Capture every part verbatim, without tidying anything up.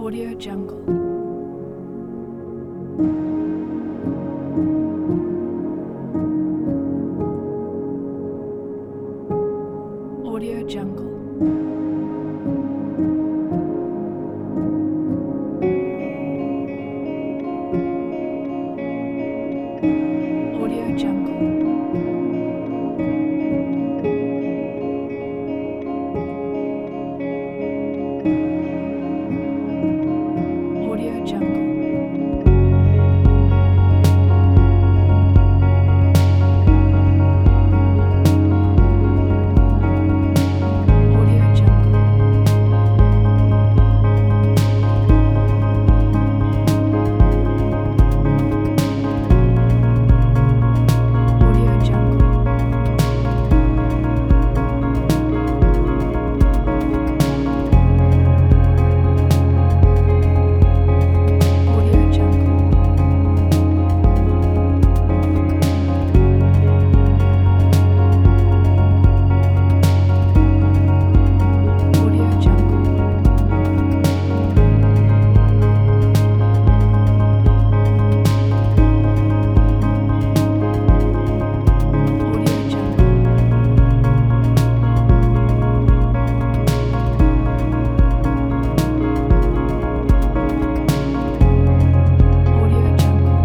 Audio Jungle. Audio Jungle. Audio Jungle. Audio Jungle. Audio Jungle. Audio Jungle. Audio Jungle. Audio Jungle. Audio Jungle. Audio Jungle.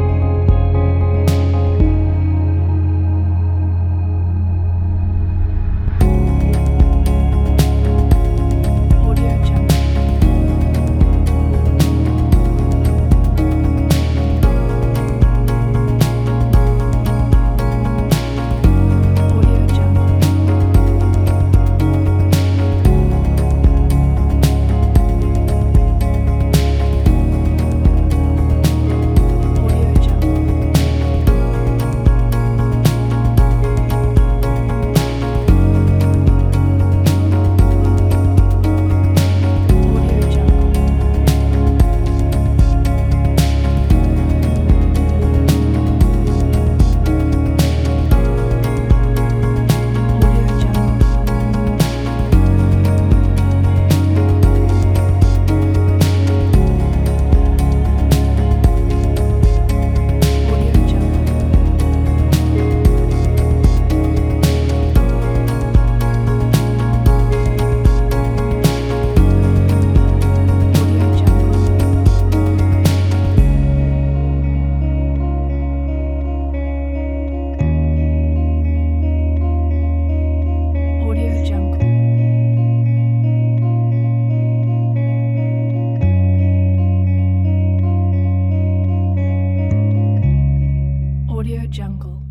Audio Jungle. Audio Jungle. Audio Jungle. Audio Jungle. Audio Jungle. Audio Jungle. Audio Jungle. Audio Jungle. Audio Jungle.